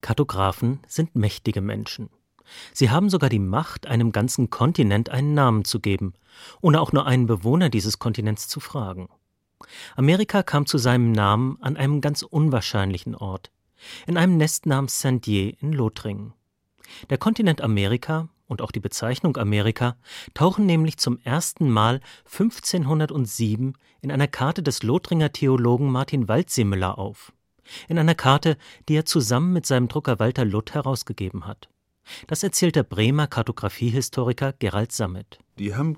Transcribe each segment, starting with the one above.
Kartografen sind mächtige Menschen. Sie haben sogar die Macht, einem ganzen Kontinent einen Namen zu geben, ohne auch nur einen Bewohner dieses Kontinents zu fragen. Amerika kam zu seinem Namen an einem ganz unwahrscheinlichen Ort, in einem Nest namens Saint-Dié in Lothringen. Der Kontinent Amerika und auch die Bezeichnung Amerika tauchen nämlich zum ersten Mal 1507 in einer Karte des Lothringer Theologen Martin Waldseemüller auf. In einer Karte, die er zusammen mit seinem Drucker Walter Luth herausgegeben hat. Das erzählt der Bremer Kartografiehistoriker Gerald Sammet. Die haben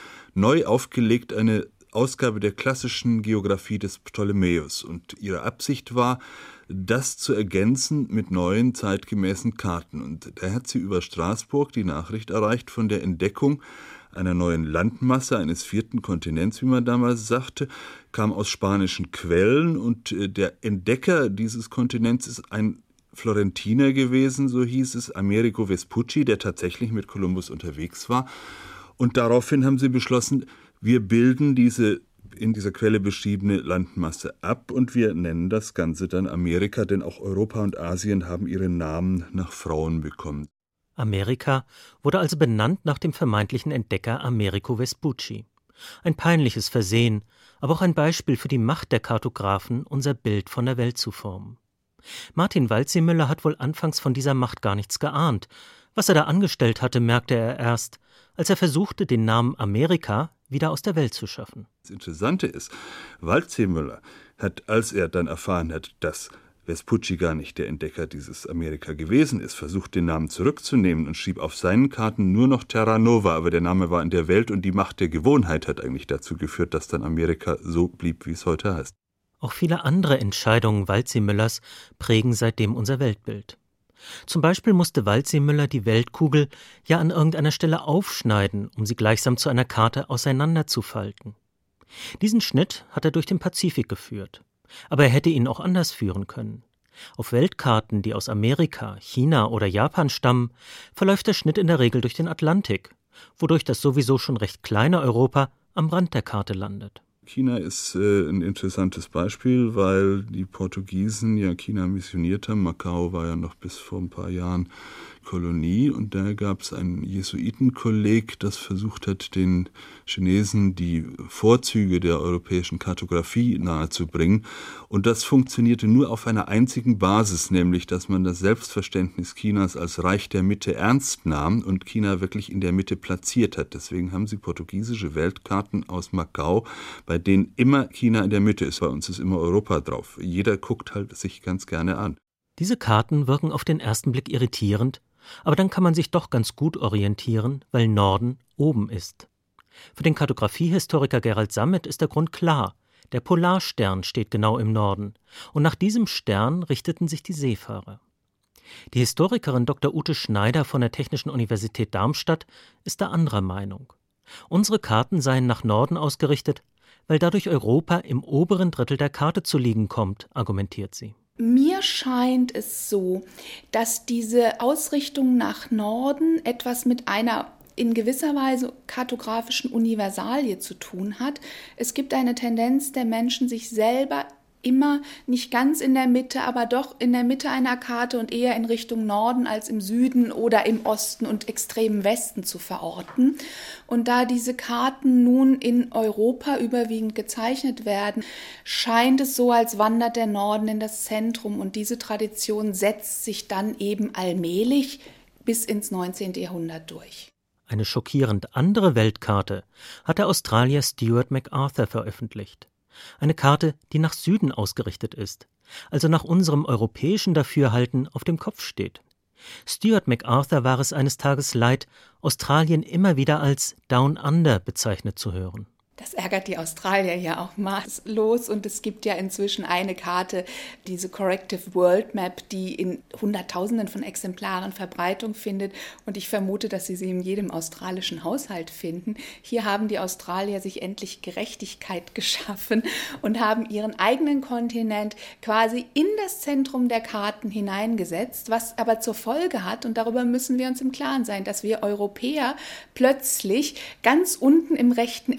neu aufgelegt eine Ausgabe der klassischen Geographie des Ptolemäus. Und ihre Absicht war, das zu ergänzen mit neuen, zeitgemäßen Karten. Und da hat sie über Straßburg die Nachricht erreicht von der Entdeckung einer neuen Landmasse, eines vierten Kontinents, wie man damals sagte, kam aus spanischen Quellen. Und der Entdecker dieses Kontinents ist ein Florentiner gewesen, so hieß es, Amerigo Vespucci, der tatsächlich mit Kolumbus unterwegs war. Und daraufhin haben sie beschlossen, wir bilden diese in dieser Quelle beschriebene Landmasse ab und wir nennen das Ganze dann Amerika, denn auch Europa und Asien haben ihre Namen nach Frauen bekommen. Amerika wurde also benannt nach dem vermeintlichen Entdecker Amerigo Vespucci. Ein peinliches Versehen, aber auch ein Beispiel für die Macht der Kartografen, unser Bild von der Welt zu formen. Martin Waldseemüller hat wohl anfangs von dieser Macht gar nichts geahnt. Was er da angestellt hatte, merkte er erst, als er versuchte, den Namen Amerika wieder aus der Welt zu schaffen. Das Interessante ist, Waldseemüller hat, als er dann erfahren hat, dass Vespucci gar nicht der Entdecker dieses Amerika gewesen ist, versucht, den Namen zurückzunehmen und schrieb auf seinen Karten nur noch Terra Nova, aber der Name war in der Welt und die Macht der Gewohnheit hat eigentlich dazu geführt, dass dann Amerika so blieb, wie es heute heißt. Auch viele andere Entscheidungen Waldseemüllers prägen seitdem unser Weltbild. Zum Beispiel musste Waldseemüller die Weltkugel ja an irgendeiner Stelle aufschneiden, um sie gleichsam zu einer Karte auseinanderzufalten. Diesen Schnitt hat er durch den Pazifik geführt. Aber er hätte ihn auch anders führen können. Auf Weltkarten, die aus Amerika, China oder Japan stammen, verläuft der Schnitt in der Regel durch den Atlantik, wodurch das sowieso schon recht kleine Europa am Rand der Karte landet. China ist ein interessantes Beispiel, weil die Portugiesen ja China missioniert haben. Macau war ja noch bis vor ein paar Jahren Kolonie und da gab es ein Jesuitenkolleg, das versucht hat, den Chinesen die Vorzüge der europäischen Kartografie nahezubringen. Und das funktionierte nur auf einer einzigen Basis, nämlich, dass man das Selbstverständnis Chinas als Reich der Mitte ernst nahm und China wirklich in der Mitte platziert hat. Deswegen haben sie portugiesische Weltkarten aus Macau, bei denen immer China in der Mitte ist. Bei uns ist immer Europa drauf. Jeder guckt halt sich ganz gerne an. Diese Karten wirken auf den ersten Blick irritierend, aber dann kann man sich doch ganz gut orientieren, weil Norden oben ist. Für den Kartografiehistoriker Gerald Sammet ist der Grund klar. Der Polarstern steht genau im Norden und nach diesem Stern richteten sich die Seefahrer. Die Historikerin Dr. Ute Schneider von der Technischen Universität Darmstadt ist da anderer Meinung. Unsere Karten seien nach Norden ausgerichtet, weil dadurch Europa im oberen Drittel der Karte zu liegen kommt, argumentiert sie. Mir scheint es so, dass diese Ausrichtung nach Norden etwas mit einer in gewisser Weise kartografischen Universalie zu tun hat. Es gibt eine Tendenz der Menschen, sich selber immer nicht ganz in der Mitte, aber doch in der Mitte einer Karte und eher in Richtung Norden als im Süden oder im Osten und extremen Westen zu verorten. Und da diese Karten nun in Europa überwiegend gezeichnet werden, scheint es so, als wandert der Norden in das Zentrum und diese Tradition setzt sich dann eben allmählich bis ins 19. Jahrhundert durch. Eine schockierend andere Weltkarte hat der Australier Stuart MacArthur veröffentlicht. Eine Karte, die nach Süden ausgerichtet ist, also nach unserem europäischen Dafürhalten auf dem Kopf steht. Stuart MacArthur war es eines Tages leid, Australien immer wieder als Down Under bezeichnet zu hören. Das ärgert die Australier ja auch maßlos und es gibt ja inzwischen eine Karte, diese Corrective World Map, die in Hunderttausenden von Exemplaren Verbreitung findet und ich vermute, dass Sie in jedem australischen Haushalt finden. Hier haben die Australier sich endlich Gerechtigkeit geschaffen und haben ihren eigenen Kontinent quasi in das Zentrum der Karten hineingesetzt, was aber zur Folge hat, und darüber müssen wir uns im Klaren sein, dass wir Europäer plötzlich ganz unten im rechten Eck angesiedelt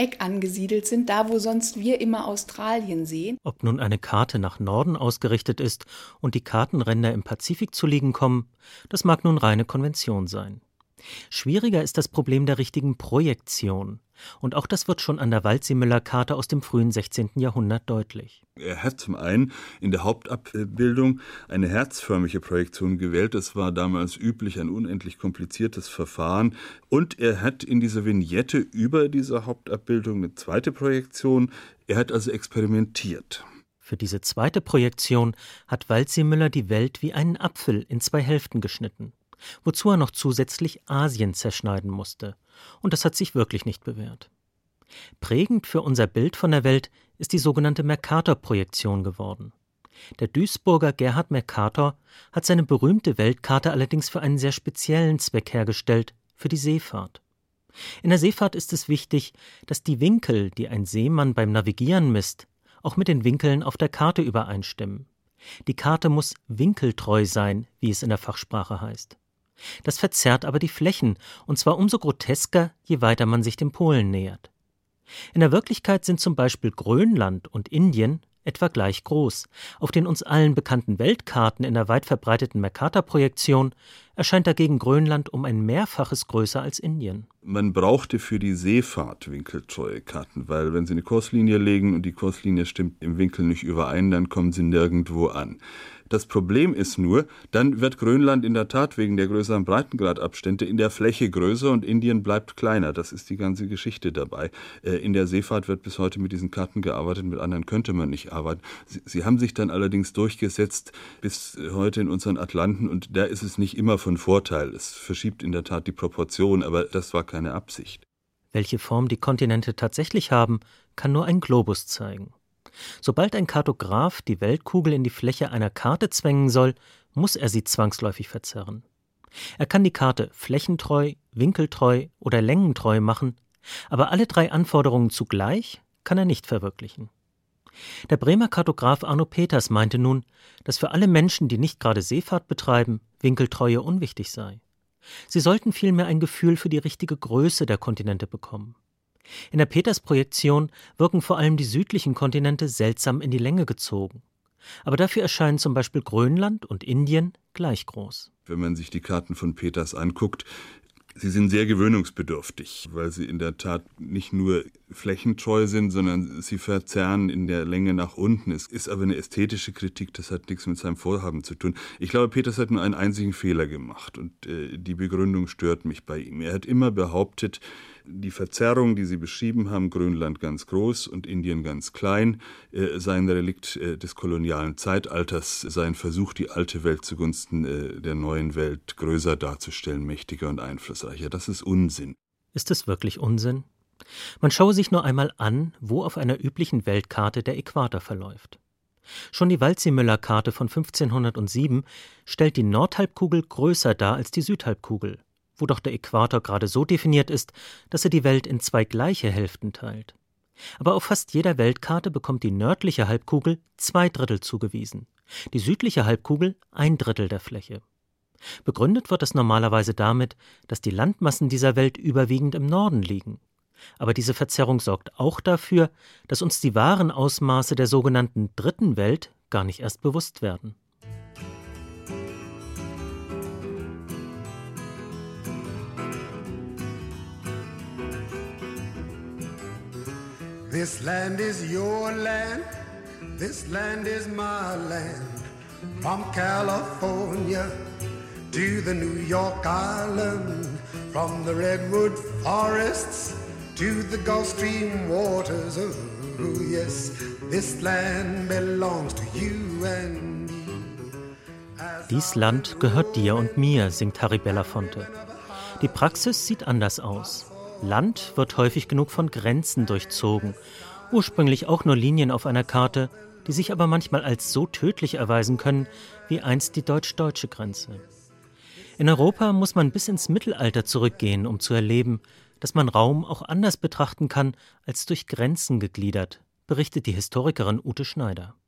angesiedelt sind, da wo sonst wir immer Australien sehen. Ob nun eine Karte nach Norden ausgerichtet ist und die Kartenränder im Pazifik zu liegen kommen, das mag nun reine Konvention sein. Schwieriger ist das Problem der richtigen Projektion. Und auch das wird schon an der Waldseemüller-Karte aus dem frühen 16. Jahrhundert deutlich. Er hat zum einen in der Hauptabbildung eine herzförmige Projektion gewählt. Das war damals üblich, ein unendlich kompliziertes Verfahren. Und er hat in dieser Vignette über dieser Hauptabbildung eine zweite Projektion. Er hat also experimentiert. Für diese zweite Projektion hat Waldseemüller die Welt wie einen Apfel in 2 Hälften geschnitten, wozu er noch zusätzlich Asien zerschneiden musste. Und das hat sich wirklich nicht bewährt. Prägend für unser Bild von der Welt ist die sogenannte Mercator-Projektion geworden. Der Duisburger Gerhard Mercator hat seine berühmte Weltkarte allerdings für einen sehr speziellen Zweck hergestellt, für die Seefahrt. In der Seefahrt ist es wichtig, dass die Winkel, die ein Seemann beim Navigieren misst, auch mit den Winkeln auf der Karte übereinstimmen. Die Karte muss winkeltreu sein, wie es in der Fachsprache heißt. Das verzerrt aber die Flächen, und zwar umso grotesker, je weiter man sich dem Polen nähert. In der Wirklichkeit sind zum Beispiel Grönland und Indien etwa gleich groß. Auf den uns allen bekannten Weltkarten in der weit verbreiteten Mercator-Projektion erscheint dagegen Grönland um ein Mehrfaches größer als Indien. Man brauchte für die Seefahrt winkeltreue Karten, weil wenn Sie eine Kurslinie legen und die Kurslinie stimmt im Winkel nicht überein, dann kommen Sie nirgendwo an. Das Problem ist nur, dann wird Grönland in der Tat wegen der größeren Breitengradabstände in der Fläche größer und Indien bleibt kleiner. Das ist die ganze Geschichte dabei. In der Seefahrt wird bis heute mit diesen Karten gearbeitet, mit anderen könnte man nicht arbeiten. Sie haben sich dann allerdings durchgesetzt bis heute in unseren Atlanten und da ist es nicht immer von Vorteil. Es verschiebt in der Tat die Proportion, aber das war keine Absicht. Welche Form die Kontinente tatsächlich haben, kann nur ein Globus zeigen. Sobald ein Kartograf die Weltkugel in die Fläche einer Karte zwängen soll, muss er sie zwangsläufig verzerren. Er kann die Karte flächentreu, winkeltreu oder längentreu machen, aber alle 3 Anforderungen zugleich kann er nicht verwirklichen. Der Bremer Kartograf Arno Peters meinte nun, dass für alle Menschen, die nicht gerade Seefahrt betreiben, Winkeltreue unwichtig sei. Sie sollten vielmehr ein Gefühl für die richtige Größe der Kontinente bekommen. In der Peters-Projektion wirken vor allem die südlichen Kontinente seltsam in die Länge gezogen. Aber dafür erscheinen zum Beispiel Grönland und Indien gleich groß. Wenn man sich die Karten von Peters anguckt, sie sind sehr gewöhnungsbedürftig, weil sie in der Tat nicht nur flächentreu sind, sondern sie verzerren in der Länge nach unten. Es ist aber eine ästhetische Kritik, das hat nichts mit seinem Vorhaben zu tun. Ich glaube, Peters hat nur einen einzigen Fehler gemacht und die Begründung stört mich bei ihm. Er hat immer behauptet, die Verzerrung, die Sie beschrieben haben, Grönland ganz groß und Indien ganz klein, sei ein Relikt des kolonialen Zeitalters, sei ein Versuch, die alte Welt zugunsten der neuen Welt größer darzustellen, mächtiger und einflussreicher. Das ist Unsinn. Ist es wirklich Unsinn? Man schaue sich nur einmal an, wo auf einer üblichen Weltkarte der Äquator verläuft. Schon die Waldseemüller-Karte von 1507 stellt die Nordhalbkugel größer dar als die Südhalbkugel, wo doch der Äquator gerade so definiert ist, dass er die Welt in 2 gleiche Hälften teilt. Aber auf fast jeder Weltkarte bekommt die nördliche Halbkugel 2/3 zugewiesen, die südliche Halbkugel 1/3 der Fläche. Begründet wird es normalerweise damit, dass die Landmassen dieser Welt überwiegend im Norden liegen. Aber diese Verzerrung sorgt auch dafür, dass uns die wahren Ausmaße der sogenannten Dritten Welt gar nicht erst bewusst werden. This land is your land, this land is my land. From California to the New York Island, from the redwood forests to the Gulf Stream waters. Oh yes, this land belongs to you and me. Dies Land gehört dir und mir, singt Harry Belafonte. Die Praxis sieht anders aus. Land wird häufig genug von Grenzen durchzogen, ursprünglich auch nur Linien auf einer Karte, die sich aber manchmal als so tödlich erweisen können, wie einst die deutsch-deutsche Grenze. In Europa muss man bis ins Mittelalter zurückgehen, um zu erleben, dass man Raum auch anders betrachten kann als durch Grenzen gegliedert, berichtet die Historikerin Ute Schneider.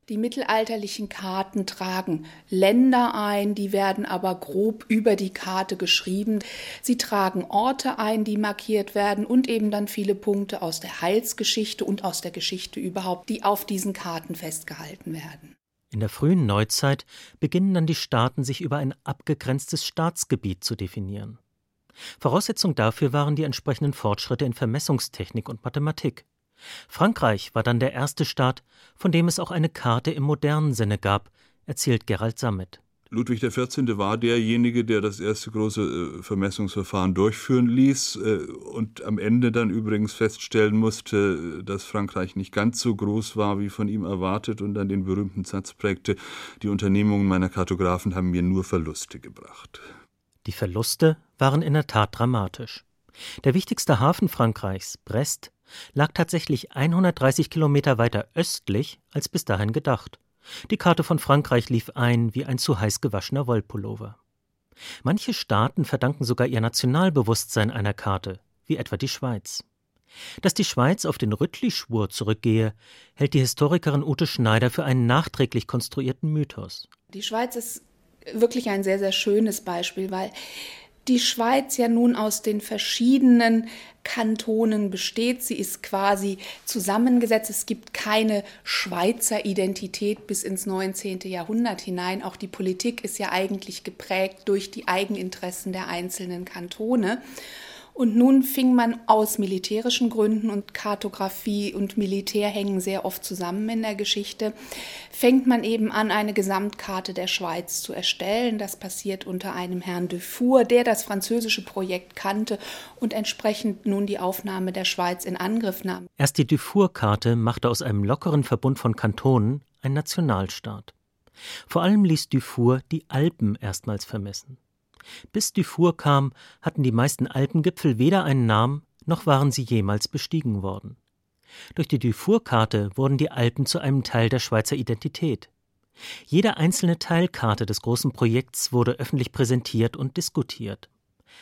Die mittelalterlichen Karten tragen Länder ein, die werden aber grob über die Karte geschrieben. Sie tragen Orte ein, die markiert werden und eben dann viele Punkte aus der Heilsgeschichte und aus der Geschichte überhaupt, die auf diesen Karten festgehalten werden. In der frühen Neuzeit beginnen dann die Staaten, sich über ein abgegrenztes Staatsgebiet zu definieren. Voraussetzung dafür waren die entsprechenden Fortschritte in Vermessungstechnik und Mathematik. Frankreich war dann der erste Staat, von dem es auch eine Karte im modernen Sinne gab, erzählt Gerald Sammet. Ludwig XIV. War derjenige, der das erste große Vermessungsverfahren durchführen ließ und am Ende dann übrigens feststellen musste, dass Frankreich nicht ganz so groß war, wie von ihm erwartet, und dann den berühmten Satz prägte: Die Unternehmungen meiner Kartografen haben mir nur Verluste gebracht. Die Verluste waren in der Tat dramatisch. Der wichtigste Hafen Frankreichs, Brest, lag tatsächlich 130 Kilometer weiter östlich als bis dahin gedacht. Die Karte von Frankreich lief ein wie ein zu heiß gewaschener Wollpullover. Manche Staaten verdanken sogar ihr Nationalbewusstsein einer Karte, wie etwa die Schweiz. Dass die Schweiz auf den Rüttli-Schwur zurückgehe, hält die Historikerin Ute Schneider für einen nachträglich konstruierten Mythos. Die Schweiz ist wirklich ein sehr, sehr schönes Beispiel, weil die Schweiz ja nun aus den verschiedenen Kantonen besteht. Sie ist quasi zusammengesetzt. Es gibt keine Schweizer Identität bis ins 19. Jahrhundert hinein. Auch die Politik ist ja eigentlich geprägt durch die Eigeninteressen der einzelnen Kantone. Und nun fing man aus militärischen Gründen, und Kartografie und Militär hängen sehr oft zusammen in der Geschichte, fängt man eben an, eine Gesamtkarte der Schweiz zu erstellen. Das passiert unter einem Herrn Dufour, der das französische Projekt kannte und entsprechend nun die Aufnahme der Schweiz in Angriff nahm. Erst die Dufour-Karte machte aus einem lockeren Verbund von Kantonen einen Nationalstaat. Vor allem ließ Dufour die Alpen erstmals vermessen. Bis Dufour kam, hatten die meisten Alpengipfel weder einen Namen, noch waren sie jemals bestiegen worden. Durch die Dufour-Karte wurden die Alpen zu einem Teil der Schweizer Identität. Jede einzelne Teilkarte des großen Projekts wurde öffentlich präsentiert und diskutiert.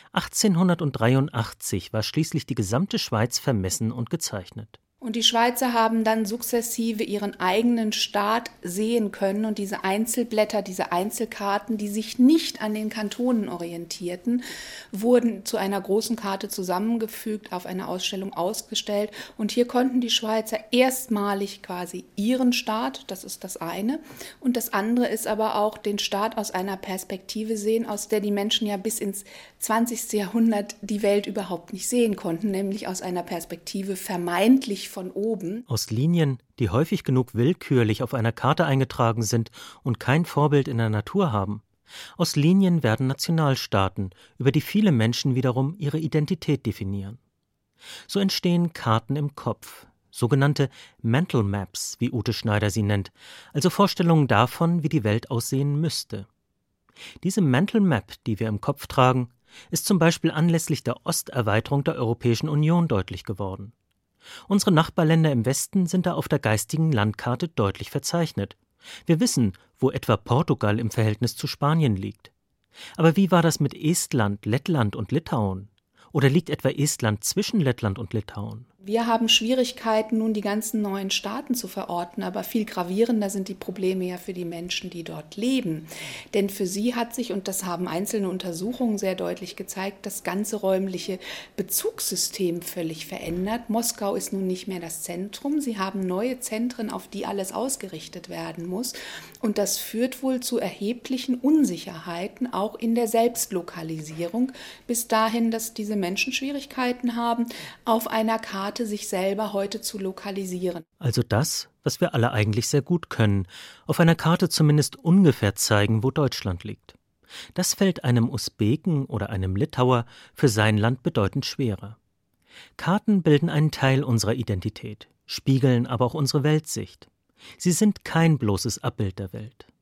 1883 war schließlich die gesamte Schweiz vermessen und gezeichnet. Und die Schweizer haben dann sukzessive ihren eigenen Staat sehen können, und diese Einzelblätter, diese Einzelkarten, die sich nicht an den Kantonen orientierten, wurden zu einer großen Karte zusammengefügt, auf einer Ausstellung ausgestellt, und hier konnten die Schweizer erstmalig quasi ihren Staat, das ist das eine, und das andere ist aber auch den Staat aus einer Perspektive sehen, aus der die Menschen ja bis ins 20. Jahrhundert die Welt überhaupt nicht sehen konnten, nämlich aus einer Perspektive vermeintlich von oben. Aus Linien, die häufig genug willkürlich auf einer Karte eingetragen sind und kein Vorbild in der Natur haben. Aus Linien werden Nationalstaaten, über die viele Menschen wiederum ihre Identität definieren. So entstehen Karten im Kopf, sogenannte Mental Maps, wie Ute Schneider sie nennt, also Vorstellungen davon, wie die Welt aussehen müsste. Diese Mental Map, die wir im Kopf tragen, ist zum Beispiel anlässlich der Osterweiterung der Europäischen Union deutlich geworden. Unsere Nachbarländer im Westen sind da auf der geistigen Landkarte deutlich verzeichnet. Wir wissen, wo etwa Portugal im Verhältnis zu Spanien liegt. Aber wie war das mit Estland, Lettland und Litauen? Oder liegt etwa Estland zwischen Lettland und Litauen? Wir haben Schwierigkeiten, nun die ganzen neuen Staaten zu verorten, aber viel gravierender sind die Probleme ja für die Menschen, die dort leben. Denn für sie hat sich, und das haben einzelne Untersuchungen sehr deutlich gezeigt, das ganze räumliche Bezugssystem völlig verändert. Moskau ist nun nicht mehr das Zentrum. Sie haben neue Zentren, auf die alles ausgerichtet werden muss. Und das führt wohl zu erheblichen Unsicherheiten, auch in der Selbstlokalisierung, bis dahin, dass diese Menschen Schwierigkeiten haben, auf einer Karte sich selber heute zu lokalisieren. Also das, was wir alle eigentlich sehr gut können, auf einer Karte zumindest ungefähr zeigen, wo Deutschland liegt. Das fällt einem Usbeken oder einem Litauer für sein Land bedeutend schwerer. Karten bilden einen Teil unserer Identität, spiegeln aber auch unsere Weltsicht. Sie sind kein bloßes Abbild der Welt.